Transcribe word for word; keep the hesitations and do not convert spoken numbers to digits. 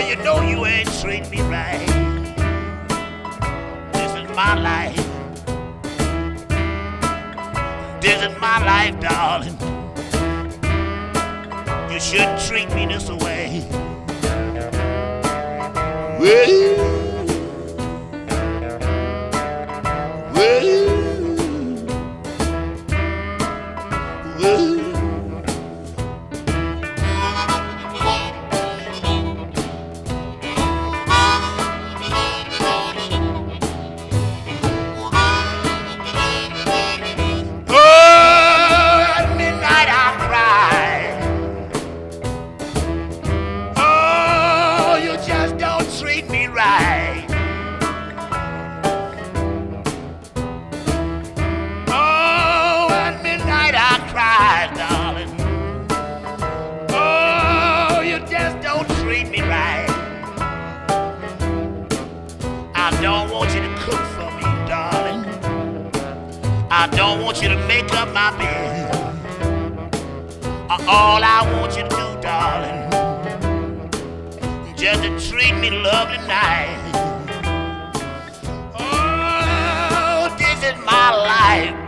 you know you ain't treating me right. This is my life. This is my life, darling. You shouldn't treat me this way. Well, well, well. Treat me right. Oh, at midnight I cry, darling. Oh, you just don't treat me right. I don't want you to cook for me, darling. I don't want you to make up my bed. All I want you to do, darling, just to treat me lovely nice. Oh, this is my life.